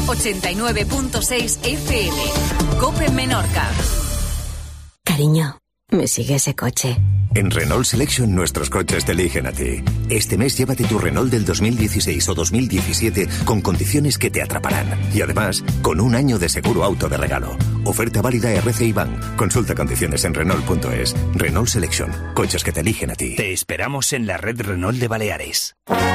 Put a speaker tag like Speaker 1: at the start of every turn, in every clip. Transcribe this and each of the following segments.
Speaker 1: 89.6 FM. COPE Menorca.
Speaker 2: Cariño, ¿me sigue ese coche?
Speaker 3: En Renault Selection nuestros coches te eligen a ti. Este mes llévate tu Renault del 2016 o 2017 con condiciones que te atraparán. Y además, con un año de seguro auto de regalo. Oferta válida RCI Bank. Consulta condiciones en Renault.es. Renault Selection. Coches que te eligen a ti.
Speaker 4: Te esperamos en la red Renault de Baleares.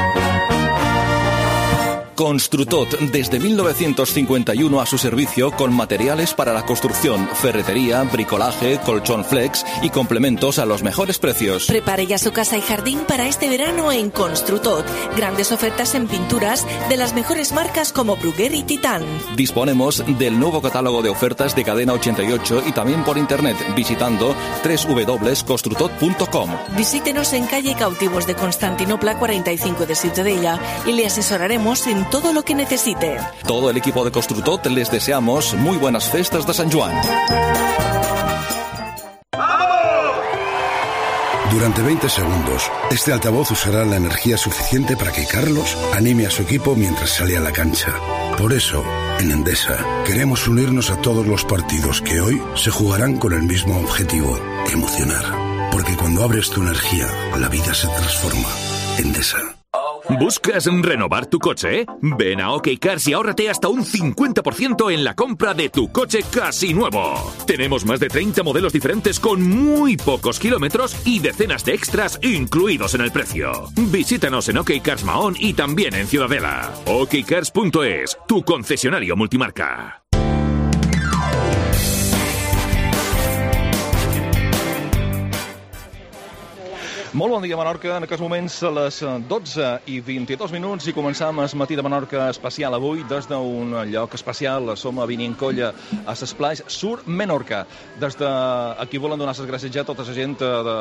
Speaker 5: Construtot, desde 1951 a su servicio con materiales para la construcción, ferretería, bricolaje, colchón flex y complementos a los mejores precios.
Speaker 6: Prepare ya su casa y jardín para este verano en Construtot. Grandes ofertas en pinturas de las mejores marcas como Bruguer y Titán.
Speaker 5: Disponemos del nuevo catálogo de ofertas de Cadena 88 y también por internet visitando www.construtot.com.
Speaker 6: Visítenos en calle Cautivos de Constantinopla 45 de Ciutadella y le asesoraremos en todo lo que necesite.
Speaker 5: Todo el equipo de Construtot les deseamos muy buenas festas de San Juan.
Speaker 7: Durante 20 segundos, este altavoz usará la energía suficiente para que Carlos anime a su equipo mientras sale a la cancha. Por eso, en Endesa, queremos unirnos a todos los partidos que hoy se jugarán con el mismo objetivo, emocionar. Porque cuando abres tu energía, la vida se transforma. Endesa.
Speaker 8: ¿Buscas renovar tu coche? Ven a OK Cars y ahórrate hasta un 50% en la compra de tu coche casi nuevo. Tenemos más de 30 modelos diferentes con muy pocos kilómetros y decenas de extras incluidos en el precio. Visítanos en OK Cars Mahón y también en Ciudadela. okcars.es, tu concesionario multimarca.
Speaker 9: Molt bon dia, Menorca. En aquests moments a les 12:22 i començam el matí de Menorca especial avui des d'un lloc especial. Som a Vinincolla, a l'Esplai Sur Menorca. Des d'aquí volen donar les gràcies ja a tota la gent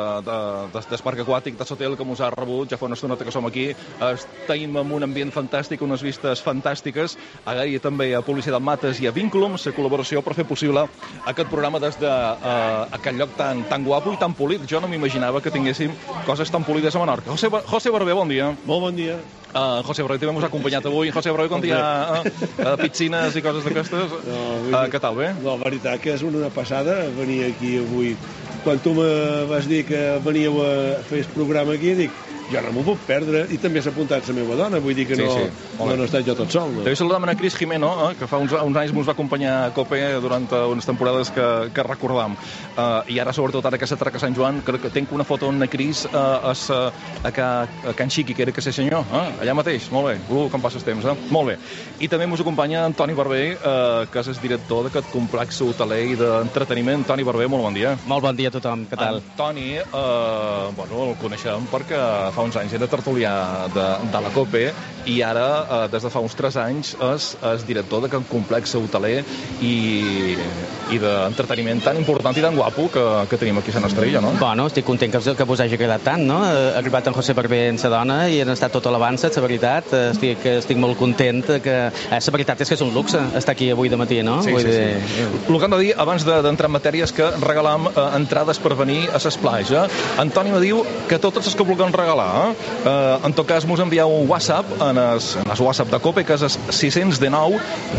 Speaker 9: del parc aquàtic de l'hotel que ens ha rebut. Ja fa una estoneta que som aquí. Estem en un ambient fantàstic, unes vistes fantàstiques. Agrair també a Publicitat Mates i a Vinculum la col·laboració per fer possible aquest programa des d'aquest lloc tan guapo i tan polit. Jo no m'imaginava que tinguéssim coses tan polides a Menorca. José Barber, bon dia.
Speaker 10: Molt bon dia.
Speaker 9: José Barber també ens ha acompanyat avui. José Barber, com hi ha piscines i coses d'aquestes? Què tal, bé?
Speaker 10: La veritat que és una passada venir aquí avui. Quan tu me vas dir que veníeu a fer el programa aquí, dic, jo no m'ho puc perdre, i també s'ha apuntat la meva dona, vull dir que no he estat jo tot sol.
Speaker 9: També saludem a Cris Jimeno, que fa uns anys ens va acompanyar a COPE durant unes temporades que recordam. I ara, sobretot, ara que s'atraca Sant Joan, crec que tinc una foto amb Cris a Can Xiqui, que era que sé senyor, allà mateix, molt bé, com passa el temps, molt bé. I també ens acompanya Antoni Barber, que és el director d'aquest complex hoteler i d'entreteniment. Antoni Barber, molt bon dia.
Speaker 11: Molt bon dia a tothom, què tal?
Speaker 9: Antoni, el coneixem perquè fa uns anys era tertulià de la COPE i ara, des de fa uns 3 anys, és director d'aquest complex hoteler i d'entreteniment tan important i tan guapo que tenim aquí a Sant Estrella, no?
Speaker 11: Bueno, estic content que vos hagi agradat tant, no? Ha arribat en José Barber en sa dona i han estat tot a l'avança, la veritat. Estic molt content que... La veritat és que és un luxe estar aquí avui de matí, no?
Speaker 9: Sí. El que hem de dir, abans d'entrar en matèria, és que regalam entrades per venir a l'Esplai. Antoni me diu que totes les que vulguem regalar, en tot cas, mos envieu un WhatsApp en el WhatsApp de COPE, que és el 619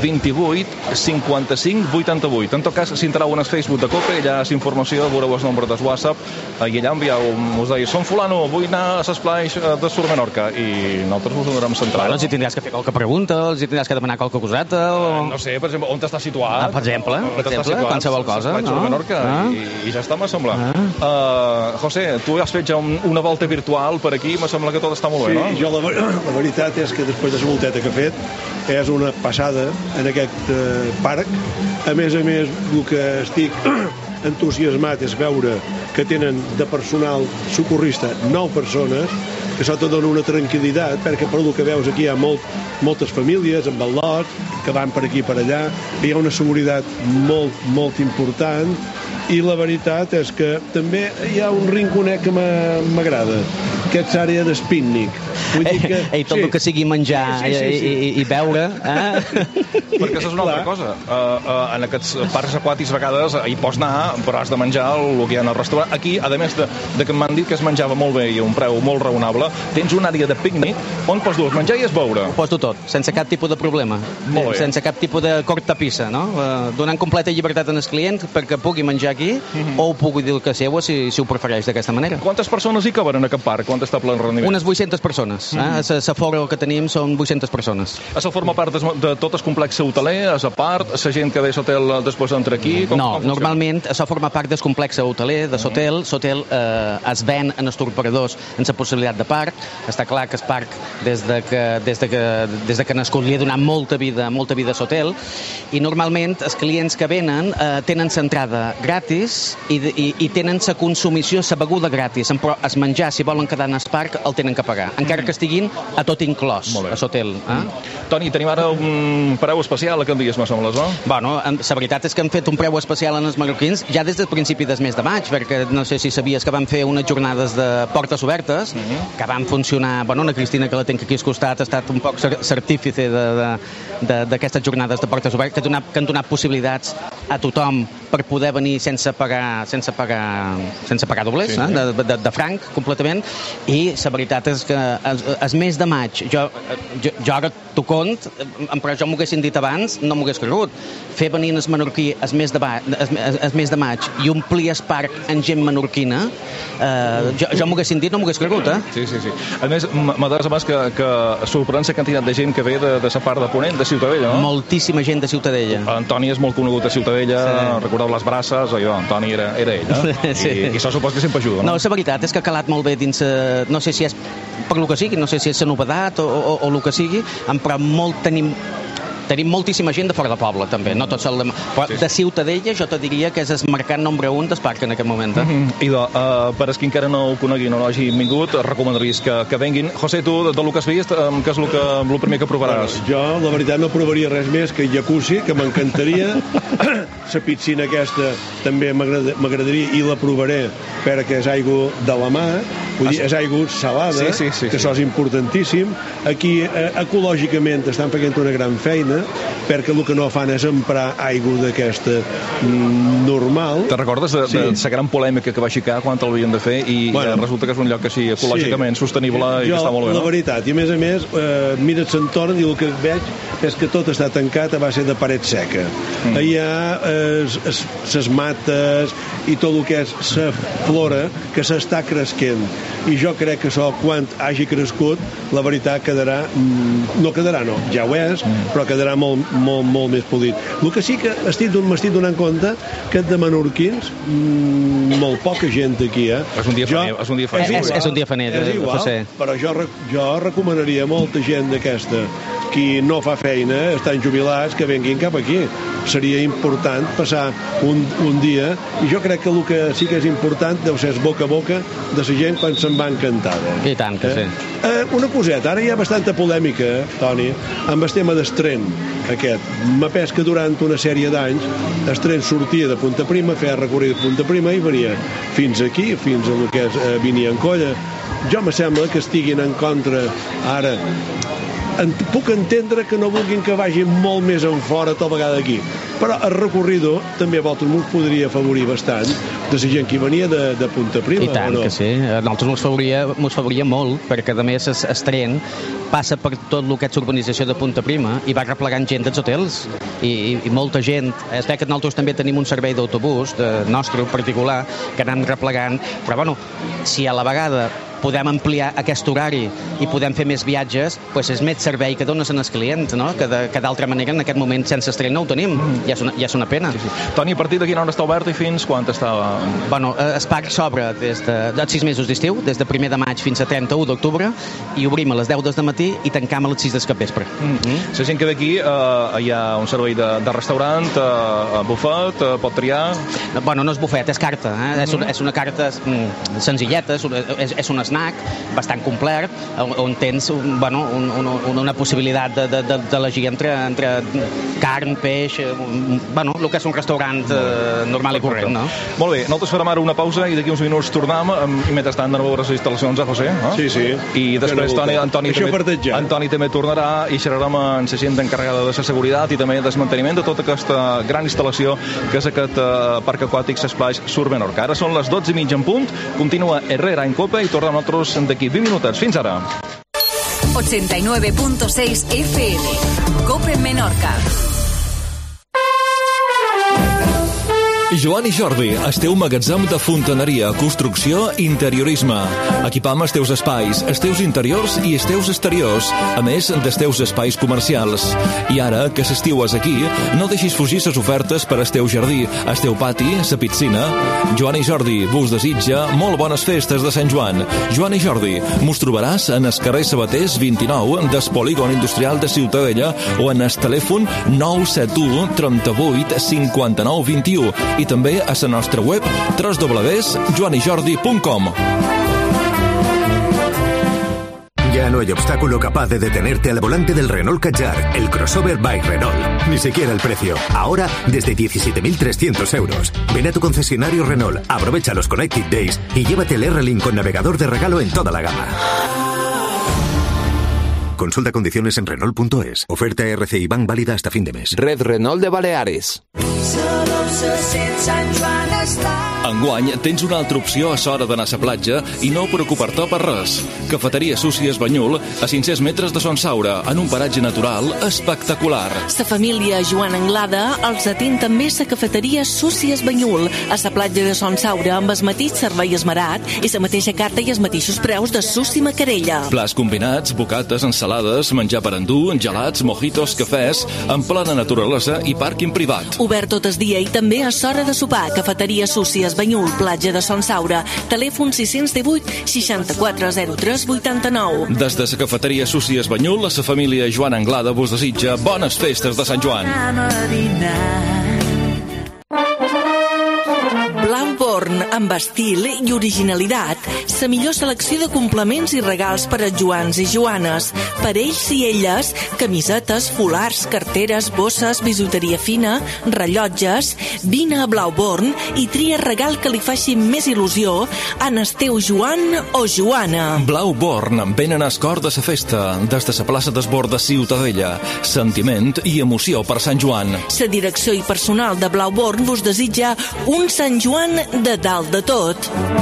Speaker 9: 28 55 88. En tot cas, si entreu en el Facebook de COPE, allà és informació, veureu el nombre del WhatsApp, i allà envieu, us deia, som fulano, vull anar a l'Esplai de Sur Menorca, i nosaltres us donarem central.
Speaker 11: Bueno, els hi tindràs que fer qualque pregunta, els hi tindràs que demanar qualque coseta, o...
Speaker 9: No sé, per exemple, on està situat?
Speaker 11: Per exemple, qualsevol cosa,
Speaker 9: no? Menorca, i ja està, m'ha semblat. José, tu has fet ja una volta virtual per aquí, m'ha semblat que tot està molt bé, no?
Speaker 10: Sí, jo la veritat és que després de la volteta que he fet és una passada en aquest parc. A més, el que estic entusiasmat és veure que tenen de personal socorrista 9 persones, que això te dona una tranquil·litat, perquè per el que veus aquí hi ha moltes famílies amb el lot, que van per aquí i per allà, hi ha una seguretat molt important, i la veritat és que també hi ha un rinconet que m'agrada, aquesta àrea d'espícnic. Vull dir que...
Speaker 11: Ei, tot el que sigui menjar i beure...
Speaker 9: Perquè això és una altra cosa. En aquests parcs aquàtics a vegades hi pots anar, però has de menjar el que hi ha al restaurant. Aquí, a més de que m'han dit que es menjava molt bé i a un preu molt raonable, tens una àrea de pícnic on pots dur menjar i es beure.
Speaker 11: Ho poso tot, sense cap tipus de problema. Sense cap tipus de cortapissa, no? Donant completa llibertat als clients perquè pugui menjar aquí o ho pugui dir el que seua si ho prefereix d'aquesta manera.
Speaker 9: Quantes persones hi caben en aquest parc? Quant està ple el rendiment?
Speaker 11: Unes 800 persones. L'aforo que tenim són 800 persones.
Speaker 9: Això forma part de tot el complex hoteler? És a part? La gent que ve a l'hotel després entra aquí?
Speaker 11: No, normalment això forma part del complex hoteler, de l'hotel. L'hotel es ven en els turoperadors en la possibilitat de parc. Està clar que el parc, des de que ha nascut, li ha donat molta vida a l'hotel, i normalment els clients que venen tenen l'entrada gratis i tenen la consumició, la beguda gratis, però el menjar, si volen quedar en el parc, el tenen que pagar, encara que estiguin a tot inclòs, a l'hotel.
Speaker 9: Toni, tenim ara un preu especial aquest dia, me sembles, no?
Speaker 11: Bueno, la veritat és que hem fet un preu especial en els marroquins ja des del principi del mes de maig, perquè no sé si sabies que van fer unes jornades de portes obertes, que van funcionar... Bueno, la Cristina, que la tenc aquí al costat, ha estat un poc certífice d'aquestes jornades de portes obertes, que han donat possibilitats a tothom per poder venir sense pagar doblers, de franc, completament, i la veritat és que el mes de maig, jo ara t'ho cont, però jo m'ho haguessin dit abans, no m'ho hagués cregut. Fer venir el menorquí el mes de maig i omplir el parc en gent menorquina, jo m'ho haguessin dit, no m'ho hagués cregut,
Speaker 9: Sí. A més, m'adoreix abans que sorprèn la quantitat de gent que ve de la part de Ponent, de Ciutadella, no?
Speaker 11: Moltíssima gent de Ciutadella.
Speaker 9: Antoni és molt conegut a Ciutadella, recordeu les braces, Antoni era ell, I això supos que sempre ajuda, no?
Speaker 11: No, la veritat és que ha calat molt bé dins, no sé si és per lo que sigui, no sé si és la novedat o el que sigui, però tenim moltíssima gent de fora del poble, també, no tot sol però de Ciutadella jo te diria que és el mercat nombre 1 del parc en aquest moment.
Speaker 9: Idò, per als que encara no ho coneguin o no hagin vingut, recomanaries que venguin. José, tu, del que has vist, què és el primer que provaràs?
Speaker 10: Jo, la veritat, no provaria res més que jacuzzi, que m'encantaria. La piscina aquesta també m'agradaria i la provaré perquè és aigua de la mà, vull dir, és aigua salada, que això és importantíssim. Aquí, ecològicament, estan fent una gran feina, perquè el que no fan és emprar aigua d'aquesta normal.
Speaker 9: Te recordes de la gran polèmica que va aixecar quan l'havien de fer i resulta que és un lloc així ecològicament sostenible i que està molt bé, no?
Speaker 10: La veritat, i a més, mires l'entorn i el que veig és que tot està tancat a base de paret seca. Hi ha les mates i tot el que és la flora que s'està cresquent, i jo crec que això, quan hagi crescut, la veritat quedarà, ja ho és, però quedarà molt més polit. El que sí que m'estic donant compte que de menorquins molt poca gent aquí,
Speaker 9: És un dia faner.
Speaker 11: És un dia faner,
Speaker 10: és igual, però jo recomanaria a molta gent d'aquesta qui no fa feina, estan jubilats, que venguin cap aquí. Seria important passar un dia, i jo crec que el que sí que és important deu ser boca a boca de la gent quan se'n va encantada.
Speaker 11: I tant que sí.
Speaker 10: Una coseta, ara hi ha bastanta polèmica, Toni, amb el tema d'Estren aquest. M'ha pes que durant una sèrie d'anys Estren sortia de Punta Prima, feia recorregut de Punta Prima i venia fins aquí, fins a el que és Viniancolla. Jo me sembla que estiguin en contra ara. Puc entendre que no vulguin que vagin molt més en fora tota vegada aquí, però el recorrido també a Baltimore podria afavorir bastant de la gent que venia de Punta Prima.
Speaker 11: I tant que sí, a nosaltres mos favoria molt, perquè a més el tren passa per tot el que és l'urbanització de Punta Prima i va replegant gent dels hotels i molta gent. És que nosaltres també tenim un servei d'autobús nostre particular que anem replegant, però bueno, si a la vegada podem ampliar aquest horari i podem fer més viatges, doncs és més servei que dones als clients, no? Que d'altra manera en aquest moment sense estrella no ho tenim, ja és una pena.
Speaker 9: Toni, a partir de quina hora està obert i fins quan estava?
Speaker 11: Bueno, el parc s'obre des de 6 mesos d'estiu, des de 1 de maig fins a 31 d'octubre, i obrim a les 10 del matí i tancam a les 6 del capvespre.
Speaker 9: La gent que ve aquí, hi ha un servei de restaurant, bufet, pot triar?
Speaker 11: Bueno, no és bufet, és carta, és una carta senzilleta, és un snack bastant complet, on tens una possibilitat d'elegir entre carn, peix, bueno, el que és un restaurant normal i corrent, no?
Speaker 9: Molt bé, nosaltres farem ara una pausa i d'aquí uns minuts tornem i mentrestant anem a veure les instal·lacions, José?
Speaker 10: Sí, sí.
Speaker 9: I després Antoni també tornarà i xerrarem amb la gent encarregada de la seguretat i també del manteniment de tota aquesta gran instal·lació que és aquest parc aquàtic Splash Sur Menorca. Ara són les 12:30 en punt, continua Herrera en Copa i tornem nosaltres d'aquí 20 minutets. Fins ara.
Speaker 1: 89.6 FM. Copa Menorca.
Speaker 5: Joan i Jordi, el teu magatzem de fontaneria, construcció i interiorisme. Equipam els teus espais, els teus interiors i els teus exteriors, a més dels teus espais comercials. I ara, que l'estiu és aquí, no deixis fugir les ofertes per al teu jardí, el teu pati, la piscina. Joan i Jordi vos desitja molt bones festes de Sant Joan. Joan i Jordi, mos trobaràs en el carrer Sabaters 29 del Polígon Industrial de Ciutadella o en el telèfon 971 38 59 21 i també a la nostra web www.joanijordi.com.
Speaker 3: Ya no hay obstáculo capaz de detenerte al volante del Renault Kadjar, el crossover by Renault. Ni siquiera el precio. Ahora, desde 17.300 euros. Ven a tu concesionario Renault, aprovecha los Connected Days y llévate el R-Link con navegador de regalo en toda la gama. Consulta condiciones en Renault.es. Oferta RCI Bank válida hasta fin de mes.
Speaker 12: Red Renault de Baleares.
Speaker 5: Enguany tens una altra opció a l'hora d'anar a la platja i no preocupar-te per res. Cafeteria Súcies Banyul, a 500 metres de Son Saura, en un paratge natural espectacular.
Speaker 6: La família Joan Anglada els atén també a la cafeteria Súcies Banyul, a la platja de Son Saura, amb el mateix servei esmerat i la mateixa carta i els mateixos preus de Susi Macarella.
Speaker 5: Plats combinats, bocates, ensalades, menjar per endur, gelats, mojitos, cafès, en plena naturalesa i pàrquing privat.
Speaker 6: Obert tot el dia i també a l'hora de sopar. Cafeteria Súcies Banyul, platja de Son Saura. Telèfon 618 6403 89.
Speaker 5: Des de la cafeteria Súcies Banyul, la família Joan Anglada vos desitja bones festes de Sant Joan.
Speaker 6: Blauborn, amb estil i originalitat. La millor selecció de complements i regals per a Joans i Joanes. Per ells i elles, camisetes, folars, carteres, bosses, bisuteria fina, rellotges. Vine a Blauborn i tria regal que li faci més il·lusió en el teu Joan o Joana.
Speaker 5: Blauborn, venen al cor de la festa, des de la plaça d'Esbord de Ciutadella. Sentiment i emoció per Sant Joan.
Speaker 6: La direcció i personal de Blauborn vos desitja un Sant Joan de dalt de tot.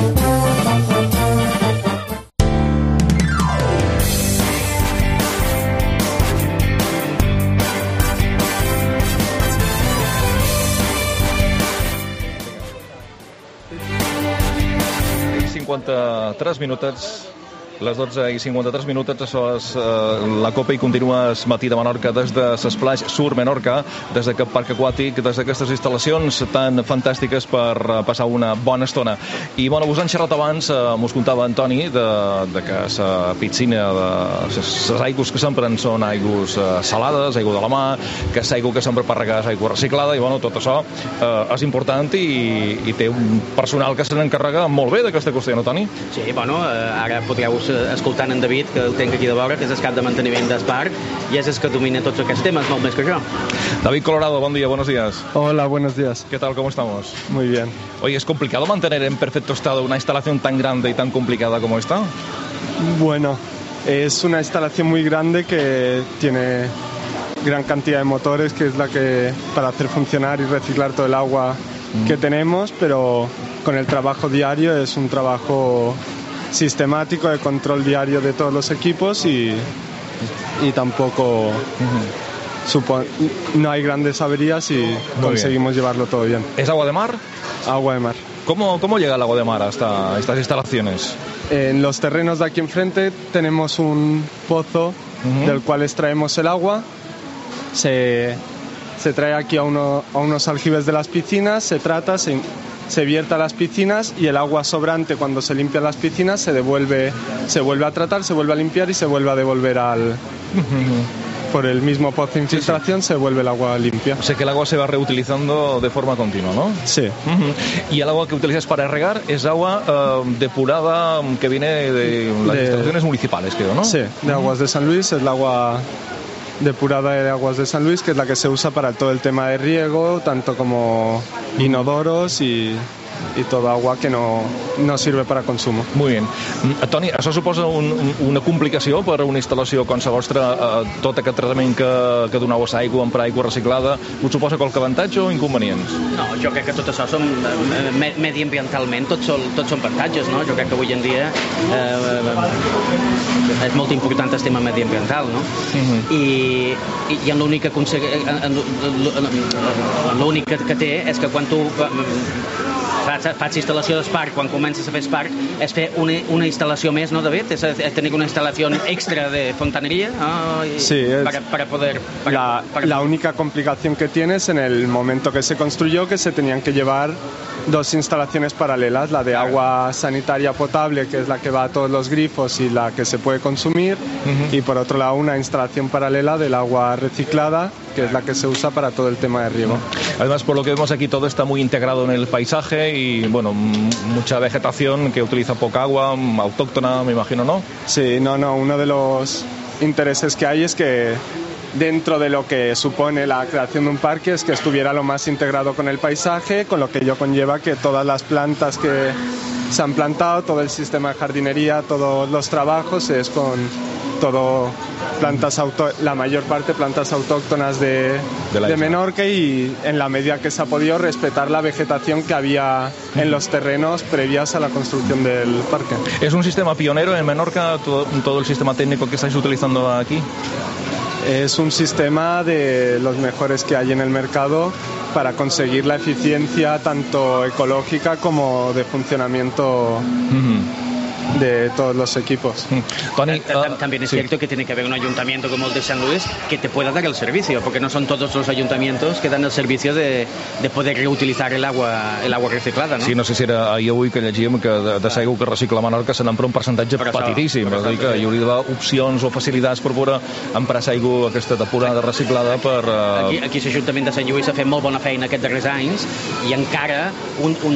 Speaker 9: I 53 minutets. Les 12:53 minutets, això és la Copa i continua el matí de Menorca des de l'Splash Sur Menorca, des d'aquest parc aquàtic, des d'aquestes instal·lacions tan fantàstiques per passar una bona estona. I bueno, vos han xerrat abans, mos contava Antoni, de que la piscina, les aigües que s'empren són aigües salades, aigua de la mà, que l'aigua que s'empra per regar és aigua reciclada, i bueno, tot això és important i té un personal que se n'encarrega molt bé d'aquesta qüestió, no, Toni?
Speaker 11: Sí, bueno, ara podreu escoltant en David, que el tenc aquí de vora, que és el cap de manteniment del parc, i és el que domina tots aquests temes, molt més que jo.
Speaker 9: David Colorado, buen día, buenos días.
Speaker 13: Hola, buenos días.
Speaker 9: ¿Qué tal, cómo estamos?
Speaker 13: Muy bien.
Speaker 9: Oye, ¿es complicado mantener en perfecto estado una instalación tan grande y tan complicada como esta?
Speaker 13: Bueno, es una instalación muy grande que tiene gran cantidad de motores, que es la que para hacer funcionar y reciclar todo el agua que tenemos, pero con el trabajo diario es un trabajo sistemático de control diario de todos los equipos y tampoco no hay grandes averías y conseguimos llevarlo todo bien.
Speaker 9: ¿Es agua de mar?
Speaker 13: Agua de mar.
Speaker 9: ¿Cómo llega el agua de mar hasta estas instalaciones?
Speaker 13: En los terrenos de aquí enfrente tenemos un pozo del cual extraemos el agua. Se trae aquí a unos aljibes de las piscinas, se trata, se vierte a las piscinas y el agua sobrante, cuando se limpian las piscinas, se vuelve a tratar, se vuelve a limpiar y se vuelve a devolver por el mismo pozo de infiltración, se vuelve el agua limpia.
Speaker 9: O sea que el agua se va reutilizando de forma continua, ¿no?
Speaker 13: Sí.
Speaker 9: Y el agua que utilizas para regar es agua depurada que viene de las instalaciones municipales, creo, ¿no?
Speaker 13: Sí, de Aguas de San Luis, es el agua depurada de aguas de San Luis, que es la que se usa para todo el tema de riego, tanto como inodoros y tota agua que no sirve para consumo.
Speaker 9: Molt bé. Toni, això suposa una complicació per a una instal·lació com la vostra, tot aquest tractament que doneu a l'aigua, emprar aigua reciclada, us suposa qualque avantatge o inconvenients?
Speaker 11: No, jo crec que tot això són mediambientalment, tots són avantatges, no? Jo crec que avui en dia és molt important el tema mediambiental, no? I l'únic que té és que quan tu faig instal·lació d'esparc, quan comences a fer esparc, és fer una instal·lació més, ¿no, David? Es tener una instalación extra de fontanería
Speaker 13: sí,
Speaker 11: para poder...
Speaker 13: La única complicación que tienes en el momento que se construyó, que se tenían que llevar dos instalaciones paralelas, la de agua sanitaria potable, que es la que va a todos los grifos y la que se puede consumir, y por otro lado una instalación paralela del agua reciclada, que es la que se usa para todo el tema de riego.
Speaker 9: Además, por lo que vemos aquí, todo está muy integrado en el paisaje y, bueno, mucha vegetación que utiliza poca agua, autóctona, me imagino, ¿no?
Speaker 13: Sí, uno de los intereses que hay es que dentro de lo que supone la creación de un parque es que estuviera lo más integrado con el paisaje, con lo que ello conlleva que todas las plantas que se han plantado, todo el sistema de jardinería, todos los trabajos es con todo la mayor parte plantas autóctonas de Menorca, y en la medida que se ha podido respetar la vegetación que había en los terrenos previas a la construcción del parque.
Speaker 9: ¿Es un sistema pionero en Menorca, todo el sistema técnico que estáis utilizando aquí?
Speaker 13: Es un sistema de los mejores que hay en el mercado para conseguir la eficiencia tanto ecológica como de funcionamiento de todos los equipos.
Speaker 11: Tony, también es cierto que tiene que haber un ayuntamiento como el de San Luis que te pueda dar el servicio, porque no son todos los ayuntamientos que dan el servicio de poder reutilizar el agua reciclada, no?
Speaker 9: Sí, no sé si era ahir avui que llegíem que de l'aigua que recicla Menorca se n'empra un percentatge petitíssim, és a dir que hi hauria d'haver opcions o facilitats per poder emprar l'aigua aquesta depurada reciclada per...
Speaker 11: Aquí l'Ajuntament de Sant Lluís ha fet molt bona feina aquests darrers anys, i encara un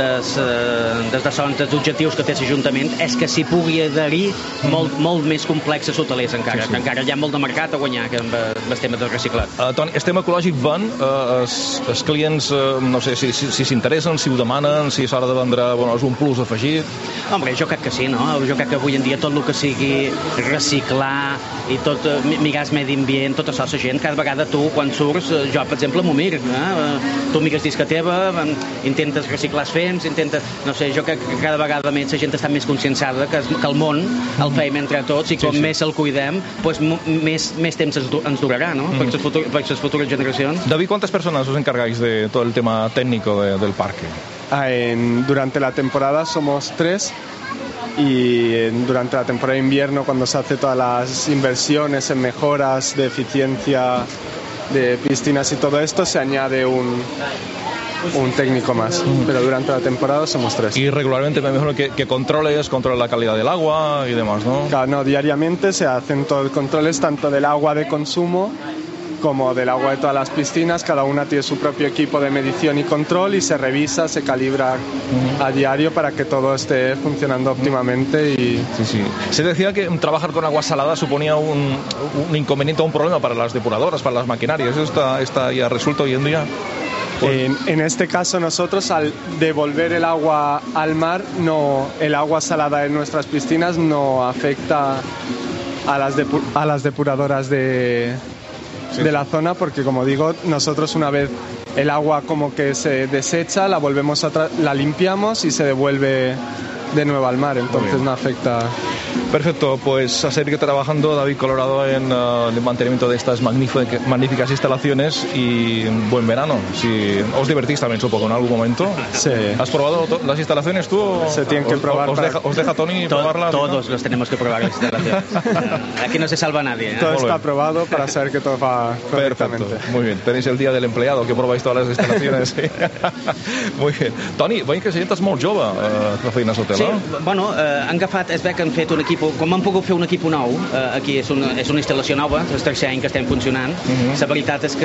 Speaker 11: dels objectius que té l'Ajuntament és que s'hi pugui adherir molt més complexes hotelers encara, que encara hi ha molt de mercat a guanyar amb el tema del reciclat.
Speaker 9: Toni, el tema ecològic van, els clients no sé si s'interessen, si ho demanen, si s'ha de vendre, bueno, és un plus afegit.
Speaker 11: Hombre, jo crec que sí, no? Jo crec que avui en dia tot el que sigui reciclar i tot, mirar el medi ambient, tot això, la gent, cada vegada tu, quan surts, jo, per exemple, m'ho miro, tu mires disca teva, intentes reciclar els fems, no sé, jo crec que cada vegada més la gent està més conscienciada que el món el fem entre tots, i com més el cuidem, pues més temps ens durarà, no? Per les futures generacions.
Speaker 9: David, ¿cuántas personas os encargáis de todo el tema técnico del parque?
Speaker 13: Durante la temporada somos 3, y durante la temporada de invierno, cuando se hace todas las inversiones en mejoras de eficiencia de piscinas y todo esto, se añade un técnico más, pero durante la temporada somos 3.
Speaker 9: Y regularmente me imagino que controla la calidad del agua y demás, ¿no?
Speaker 13: Claro, no, diariamente se hacen todos los controles, tanto del agua de consumo como del agua de todas las piscinas. Cada una tiene su propio equipo de medición y control, y se revisa, se calibra a diario para que todo esté funcionando óptimamente.
Speaker 9: Sí. Se decía que trabajar con agua salada suponía un inconveniente o un problema para las depuradoras, para las maquinarias. ¿Eso está ya resuelto hoy en día?
Speaker 13: En este caso, nosotros, al devolver el agua al mar, el agua salada en nuestras piscinas no afecta a las depuradoras de la zona, porque, como digo, nosotros, una vez el agua como que se desecha, la limpiamos y se devuelve de nuevo al mar, entonces no afecta.
Speaker 9: Perfecto, pues a seguir trabajando, David Colorado, en el mantenimiento de estas magníficas instalaciones, y buen verano. Si os divertís también, supongo, en algún momento.
Speaker 13: Sí.
Speaker 9: ¿Has probado las instalaciones tú?
Speaker 13: Se tienen que probar.
Speaker 9: ¿Os deja Toni probarlas?
Speaker 11: Todos los tenemos que probar las instalaciones. Aquí no se salva nadie.
Speaker 13: Todo está aprobado para saber que todo va correctamente.
Speaker 9: Perfecto, muy bien. Tenéis el día del empleado, que probáis todas las instalaciones. Muy bien. Toni, veiem que sents molt jove la feina a hotel,
Speaker 11: no? Sí, bueno, han agafat, és bé que han fet un equip, com han pogut fer un equip nou, aquí és una instal·lació nova, és el tercer any que estem funcionant. La veritat és que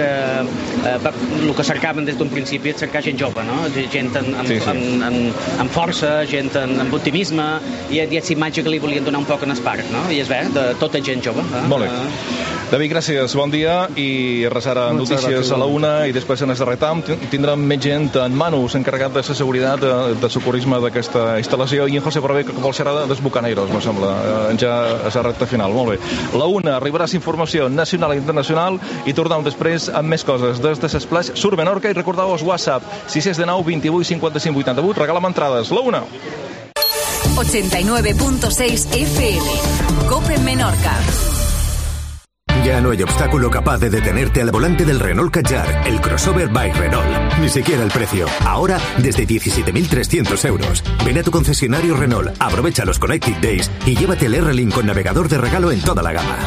Speaker 11: el que cercaven des d'un principi és cercar gent jove, no? Gent amb força, gent amb optimisme, i aquesta imatge que li volien donar un poc en el parc, no? I és bé, de tota gent jove.
Speaker 9: Molt bé. David, gràcies, bon dia, i res ara notícies a la 1 i després en el darrer tam tindrem més gent. En Manu s'ha encarregat de la seguretat, de socorrisme d'aquesta instal·lació, i en José Porabé, que vol serà dels bucaneiros, me sembla, ja a la recta final. Molt bé. La 1 arribarà informació nacional i internacional i tornem després amb més coses des de l'Esplai Sur Menorca, i recordeu-vos WhatsApp 619 28 55 88, regala'm entrades. La 1.
Speaker 1: 89.6 FM. COPE Menorca.
Speaker 3: Ya no hay obstáculo capaz de detenerte al volante del Renault Kadjar, el crossover by Renault. Ni siquiera el precio. Ahora, desde 17.300 euros. Ven a tu concesionario Renault, aprovecha los Connected Days y llévate el R-Link con navegador de regalo en toda la gama.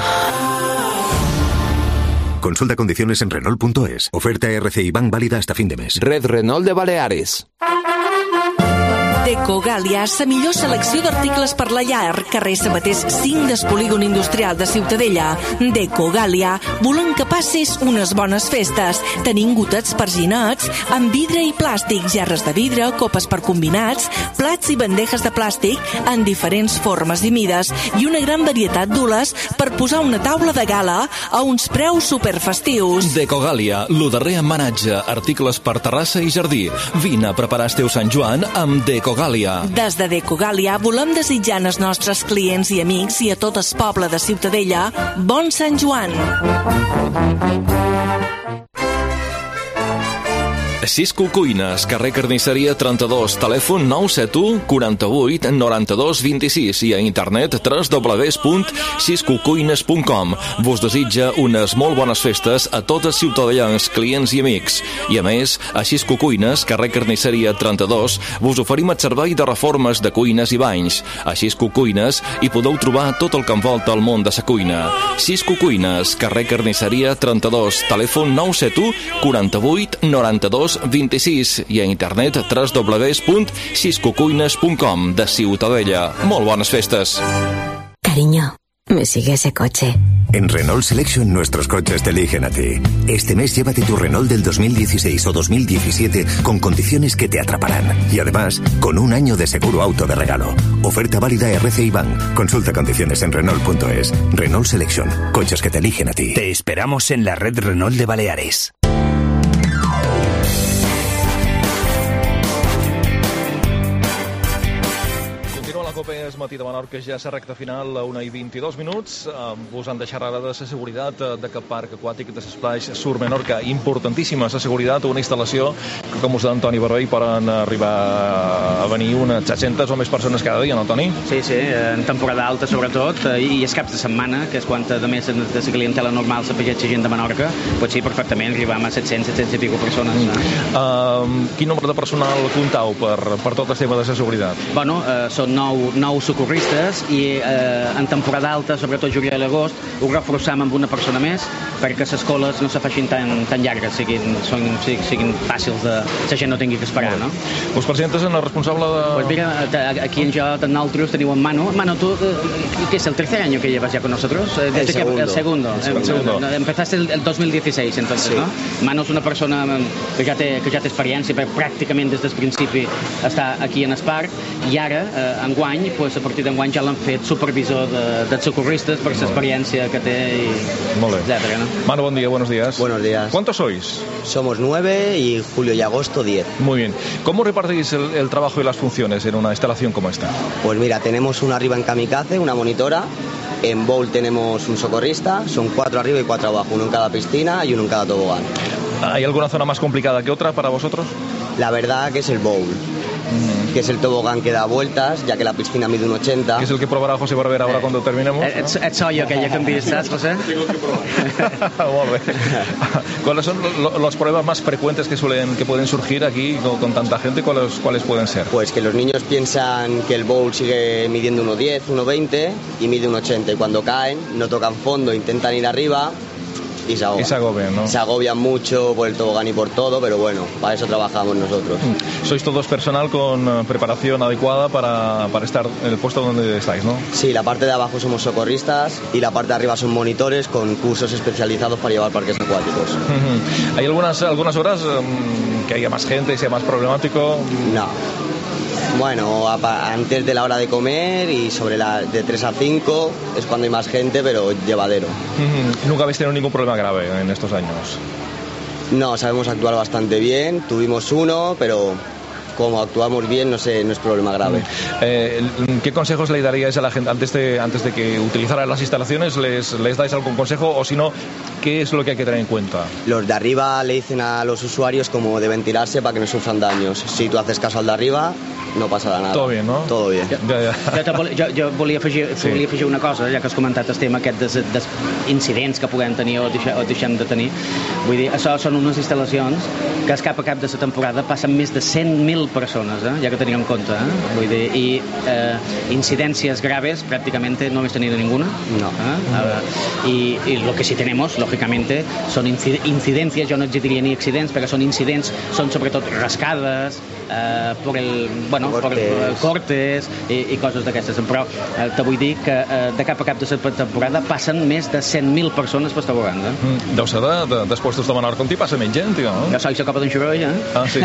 Speaker 3: Consulta condiciones en Renault.es. Oferta RCI Bank válida hasta fin de mes.
Speaker 12: Red Renault de Baleares.
Speaker 6: Decogàlia, la millor selecció d'articles per la llar. Carrer Sabaters 5 del Polígon Industrial de Ciutadella. Decogàlia, volem que passis unes bones festes. Tenim gotets per ginets, amb vidre i plàstic, gerres de vidre, copes per combinats, plats i bandejes de plàstic en diferents formes i mides, i una gran varietat d'ules per posar una taula de gala a uns preus superfestius.
Speaker 5: Decogàlia, lo darrer emmanatge, articles per terrassa i jardí. Vine a preparar el teu Sant Joan amb Decogàlia.
Speaker 6: Des de Decogàlia volem desitjar als nostres clients i amics i a tot el poble de Ciutadella bon Sant Joan.
Speaker 5: Cisco Cuines, carrer Carnisseria 32, telèfon 971 48 92 26 i a internet www.ciscocuines.com. Vos desitja unes molt bones festes a tots els ciutadans, clients i amics. I a més, a Cisco Cuines, carrer Carnisseria 32, vos oferim el servei de reformes de cuines i banys. A Cisco Cuines hi podeu trobar tot el que envolta el món de la cuina. Cisco Cuines, carrer Carnisseria 32, telèfon 971 48 92 26 i a internet www.ciscocuines.com. de Ciutadella. Molt bones festes.
Speaker 2: Cariño, ¿me sigue ese coche?
Speaker 3: En Renault Selection nuestros coches te eligen a ti. Este mes llévate tu Renault del 2016 o 2017 con condiciones que te atraparán. Y además, con un año de seguro auto de regalo. Oferta válida RCI Bank. Consulta condiciones en Renault.es. Renault Selection. Coches que te eligen a ti.
Speaker 4: Te esperamos en la red Renault de Baleares.
Speaker 9: COPE és matí de Menorca, ja s'ha recta final a 1 i 22 minuts. Vos han deixat ara de la seguretat d'aquest parc aquàtic de l'Esplai Sur Menorca. Importantíssima la seguretat, una instal·lació que, com us deia Antoni Barbell, poden arribar a venir unes 700 o més persones cada dia, no, Toni?
Speaker 11: Sí, en temporada alta sobretot, i els caps de setmana, que és quan de més de la clientela normal s'afegeix la gent de Menorca, pues sí, perfectament, arribam a 700 i pico persones.
Speaker 9: Quin nombre de personal comptau per tot el tema de la seguretat?
Speaker 11: Bueno, són 9 socorristes i en temporada alta, sobretot juliol i agost, ho reforçam amb una persona més perquè les coles no se facin tan llargues, siguin fàcils de... la gent no tingui que esperar, no?
Speaker 9: Us presentes en el responsable de...
Speaker 11: Pues mira, aquí en jo, en nosaltres teniu en Manu. Manu, tú, ¿qué es el tercer año que llevas ya con nosotros? El segundo. Empezaste el 2016, entonces, sí. ¿No? Manu és una persona que ja té experiència, perquè pràcticament des del principi està aquí en el parc, i ara, enguany, pues, a partir d'enguany ja l'han fet supervisor dels socorristes per l'experiència que té, etcétera, ¿no?
Speaker 9: Manu, buen día, buenos días.
Speaker 14: Buenos días.
Speaker 9: ¿Cuántos sois?
Speaker 14: Somos 9 y julio y agosto 10.
Speaker 9: Muy bien. ¿Cómo repartís el trabajo y las funciones en una instalación como esta?
Speaker 14: Pues mira, tenemos una arriba en kamikaze, una monitora. En bowl tenemos un socorrista, son 4 arriba y 4 abajo, uno en cada piscina y uno en cada tobogán.
Speaker 9: ¿Hay alguna zona más complicada que otra para vosotros?
Speaker 14: La verdad que es el bowl. Que es el tobogán que da vueltas, ya que la piscina mide 1,80.
Speaker 9: Que es el que probará José Barbera ahora cuando terminemos.
Speaker 11: Soy yo que ya cambiaste, José.
Speaker 9: ¿Cuáles son los problemas más frecuentes que pueden surgir aquí con tanta gente? ¿Cuáles pueden ser?
Speaker 14: Pues que los niños piensan que el bowl sigue midiendo 1,10, 1,20 y mide 1,80. Y cuando caen, no tocan fondo, intentan ir arriba y se agobian, ¿no? Se agobian mucho por el tobogán y por todo, pero bueno, para eso trabajamos nosotros.
Speaker 9: Sois todos personal con preparación adecuada para estar en el puesto donde estáis, ¿no?
Speaker 14: Sí, la parte de abajo somos socorristas y la parte de arriba son monitores con cursos especializados para llevar parques acuáticos.
Speaker 9: ¿Hay algunas horas que haya más gente y sea más problemático?
Speaker 14: No. Bueno, antes de la hora de comer y de 3 a 5 es cuando hay más gente, pero llevadero.
Speaker 9: ¿Nunca habéis tenido ningún problema grave en estos años?
Speaker 14: No, sabemos actuar bastante bien. Tuvimos uno, pero como actuamos bien, no es problema grave.
Speaker 9: ¿Qué consejos le daríais a la gente antes de que utilizaran las instalaciones? ¿Les dais algún consejo? O si no, ¿qué es lo que hay que tener en cuenta?
Speaker 14: Los de arriba le dicen a los usuarios cómo de ventilarse para que no sufran daños. Si tú haces caso al de arriba, no passarà nada.
Speaker 9: Tot bé, no?
Speaker 14: Tot bé.
Speaker 11: Jo volia afegir una cosa, ja que has comentat el tema aquest d'incidents que puguem tenir o deixem de tenir. Vull dir, això són unes instal·lacions que al cap a cap de la temporada passen més de 100.000 persones, ja que tenim en compte. Vull dir, i incidències graves prácticamente no hemos tenido ninguna.
Speaker 14: No.
Speaker 11: Y lo que sí tenemos, lógicamente, son incidencias, yo no diría ni accidents, perquè són incidents, són sobretot rascades, cortes i coses d'aquestes, però te vull dir que de cap a cap de la temporada passen més de 100.000 persones per estar vegant.
Speaker 9: Deu ser dels puestos de Menorca on hi passa menys gent, no?
Speaker 11: Jo soy la copa d'en Xuroi,
Speaker 9: sí.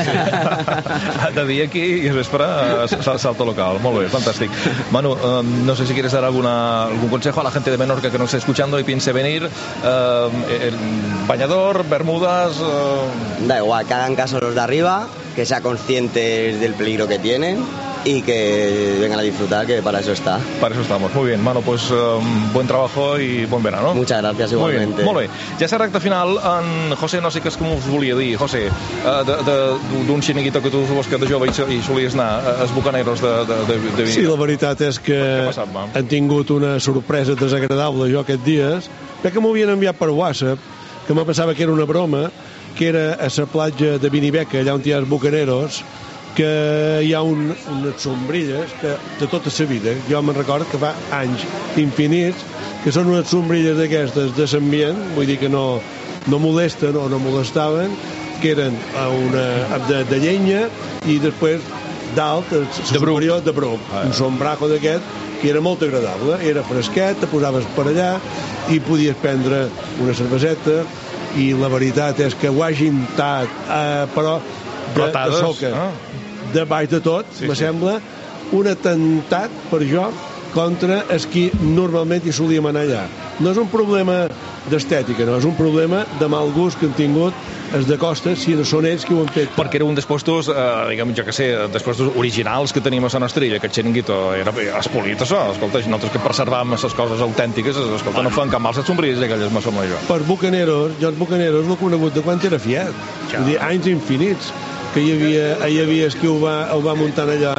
Speaker 9: De dia aquí i a vespre salto local. Molt bé, fantàstic. Manu, no sé si quieres dar algún consejo a la gente de Menorca que nos esté escuchando y piense venir. Bañador, bermudas...
Speaker 14: Da igual, que hagan caso a los de arriba, que sean conscientes del peligro que tienen y que vengan a disfrutar, que para eso está.
Speaker 9: Para eso estamos. Muy bien, Manu, pues buen trabajo y buen verano.
Speaker 14: Muchas gracias, igualmente.
Speaker 9: Molt bé. Ja és la recta final. En José, no sé què és com us volia dir, José, d'un xiringuito que tu vols que de jove i solies anar, els bucaneros de Vinya.
Speaker 10: Sí, la veritat és que han tingut una sorpresa desagradable jo aquests dies, perquè m'ho havien enviat per WhatsApp, que me pensava que era una broma, que era a la platja de Vinibeca, allà on hi ha els bucaneros, que hi ha unes sombrilles que de tota la vida, jo me'n recordo que fa anys infinits, que són unes sombrilles d'aquestes de l'ambient, vull dir que no molesten o no molestaven, que eren de llenya i després dalt, superior de brom, un sombrajo d'aquest que era molt agradable, era fresquet, te posaves per allà i podies prendre una cerveseta, i la veritat és que ho hagintat, però de soca, de baix de tot, me sembla un atemptat per jo contra els qui normalment hi solíem anar allà. No és un problema d'estètica, no, és un problema de mal gust que han tingut els de Costa, si no són ells qui ho han fet.
Speaker 9: Perquè era un dels puestos, diguem, jo que sé, dels puestos originals que tenim a Sant Estrella, aquest xiringuito era espolit, això. Escolta, nosaltres que preservam les coses autèntiques, escolta, no fan cap mal les sombrilles aquelles, me sembla jo.
Speaker 10: Per bucaneros, jo els bucaneros l'he conegut de quan era fiat, vull dir, anys infinits, que hi havia qui ho va muntar allà,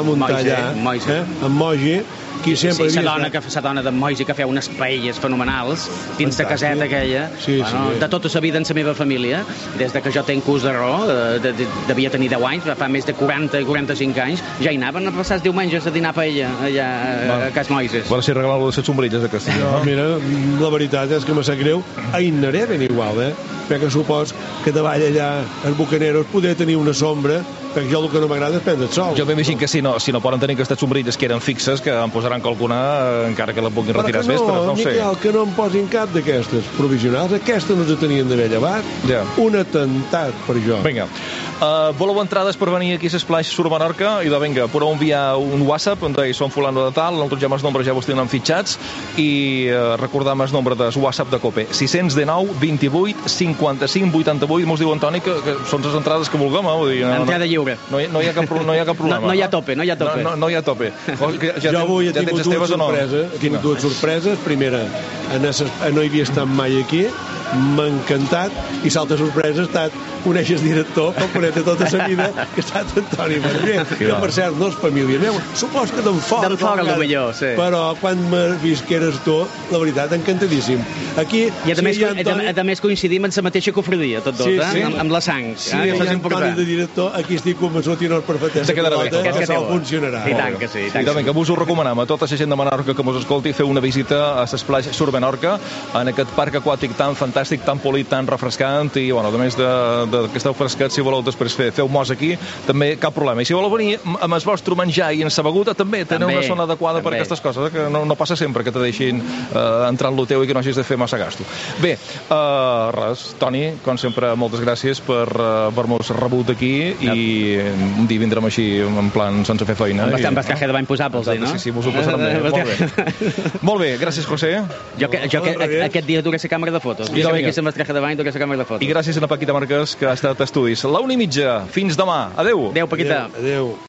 Speaker 10: en Mogi, qui sempre
Speaker 11: la dona d'en Mogi que feia unes paelles fenomenals dins de caseta aquella, de tota la vida en la meva família, des de que jo tenc ús de raó, devia tenir 10 anys, fa més de 40 i 45 anys, ja hi anaven a passar els diumenges a dinar paella allà a Cas Moises.
Speaker 9: Bueno, si regalava les sombrilles de Castilla.
Speaker 10: Mira, la veritat és que me sap greu, a Innaré ben igual, perquè supos que davall allà els bucaneros poder tenir una sombra, perquè jo el que no m'agrada és prendre el sol.
Speaker 9: Jo m'imagino que si no poden tenir aquestes sombrilles que eren fixes, que en posaran qualcuna encara que la puguin retirar més, però no ho sé.
Speaker 10: Miquel, que no em posin cap d'aquestes provisionals, aquestes no se tenien d'haver llevat. Un atemptat per jo.
Speaker 9: Vinga, voleu entrades per venir aquí a l'Esplai Sur Menorca? I vinga, podeu enviar un WhatsApp on deia som fulano de tal, nosaltres ja els nombres ja vos tenen fitxats, i recordam el nombre del WhatsApp de COPE, 619 28 55 88. Mos diu Antoni que són les entrades que vulguem,
Speaker 11: entrada lliure.
Speaker 9: No hi ha cap problema.
Speaker 11: No hi ha tope.
Speaker 10: Jo avui he tingut dues sorpreses. Primera, no hi havia estat mai aquí, m'ha encantat, i l'altra sorpresa ha estat conèixer el director, com conèixer tota la vida, que ha estat Antoni Marger, que per cert no és família meva, supos que d'en fora,
Speaker 11: sí.
Speaker 10: Però quan m'he vist que eres tu, la veritat, encantadíssim. Aquí,
Speaker 11: a més coincidim en la mateixa cofradia, tots dos, amb la sang.
Speaker 10: Sí, hi ha Antoni de director, aquí estic convençut i no és perfecte. Que se'l funcionarà.
Speaker 11: I tant que sí.
Speaker 9: Que vos ho recomanem a tota la gent de Menorca que mos escolti fer una visita a l'Esplai Sur Menorca, en aquest parc aquàtic tan fantàstic, tan polit, tan refrescant, i, bueno, a més de que esteu fresquets, si voleu després feu mos aquí, també cap problema. I si voleu venir amb el vostre menjar i en sa beguda, també teniu una zona adequada per aquestes coses, que no passa sempre que te deixin entrar en lo teu i que no hagis de fer massa gasto. Bé, res, Toni, com sempre, moltes gràcies per haver-nos rebut aquí i un dia vindrem així en plan sense fer feina.
Speaker 11: Amb el traje de bany posables, no?
Speaker 9: Sí, mos ho passarem bé. Molt bé, gràcies, José.
Speaker 11: Jo aquest dia duré la càmera de fotos. Jo que amb el traje de bany duré la càmera de fotos.
Speaker 9: I gràcies a la Paquita Marquès, que ha estat a estudis. La 1:30, fins demà. Adéu.
Speaker 11: Adéu, Paquita.
Speaker 10: Adéu.